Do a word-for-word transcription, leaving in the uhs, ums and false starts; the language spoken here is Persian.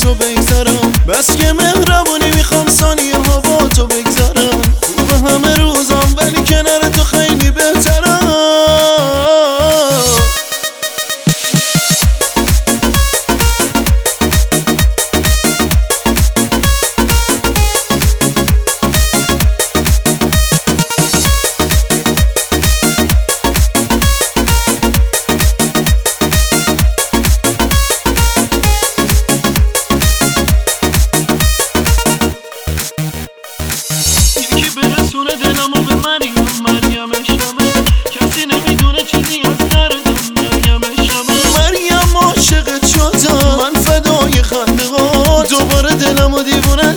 خوشو بگذرم، بس که مهربونی میخوام ثانیه ها با تو بگذرم. خوب همه روزم ولی کنار تو خیلی بهترم. برسونه دلمو به مریم مریم شمه، کسی نمیدونه چیزی از دردم مریم شمه. مریم عاشقت شدم من فدای خندقات، دوباره دلمو دیوونه